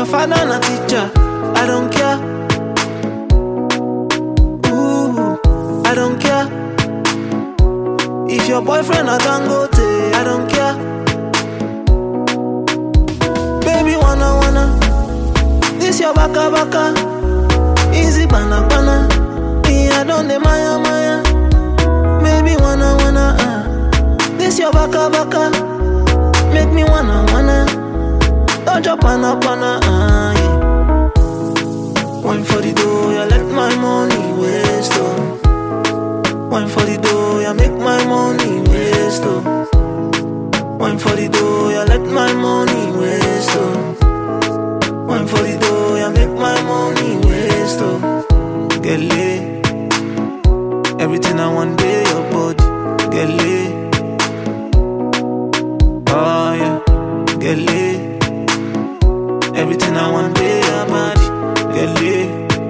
your father na teacher, I don't care. Ooh, I don't care. If your boyfriend a Dangote, I don't care. Baby wanna, this your baka. Easy bana. Me I don't de maya. Baby wanna, this your baka. Make me wanna. Don't jump on, yeah. Wine for the dough, yeah, let my money waste, oh. Wine for the dough, yeah, make my money waste, oh. Wine for the dough, yeah, let my money waste, oh. Wine for the dough, yeah, make my money waste, oh. Get laid. Everything I want, day your body. Get laid. Oh yeah, get laid. Everything I want, day your body. Get laid.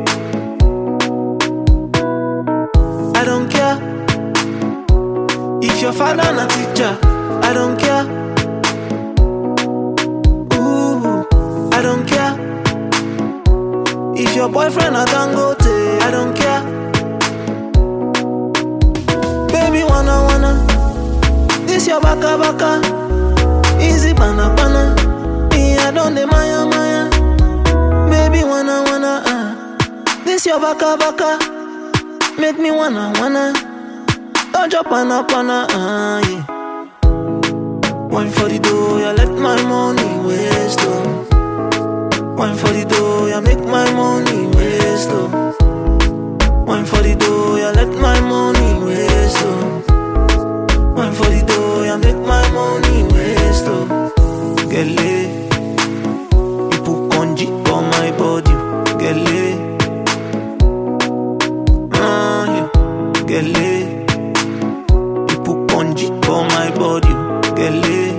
I don't care. If your father na teacher, I don't care. Ooh, I don't care. If your boyfriend a Dangote, I don't care. Baby wanna, this your baka. Easy bana. Me I don't de maya. Baby wanna, this your baka. Make me wanna. Don't jump on, yeah. Wine for the dough, yeah, let my money waste, oh. Wine for the dough, yeah, make my money waste, oh. Wine for the dough, yeah, let my money waste, oh. Wine for the dough, yeah, make my money waste, oh. Get laid. You put congee on my body. Get laid. Yeah. Get laid. You put congee on my body. Get laid.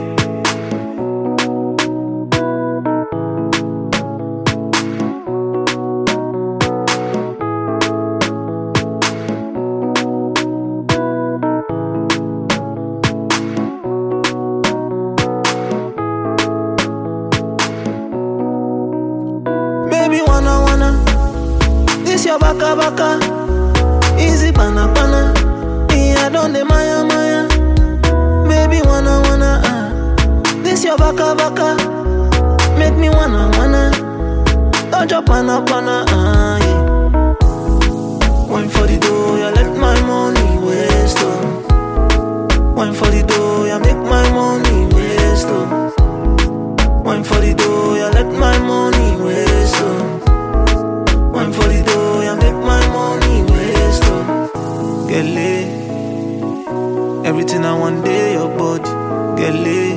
Baby wanna, this your baka. Easy bana. Me I don't de maya. Baby wanna, this your baka. Make me wanna. Don't jump on, yeah. Wine for the dough, yeah, let my money waste, oh. Wine for the dough, yeah, make my money waste, oh. Wine for the dough, yeah, let my money waste, oh. Wine for the dough, yeah, make my money waste, oh. Get laid. Everything I want, day your body. Get laid.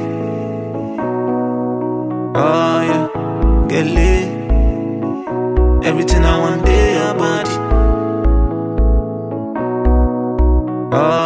Oh yeah, get laid. Everything I want, day your body. Oh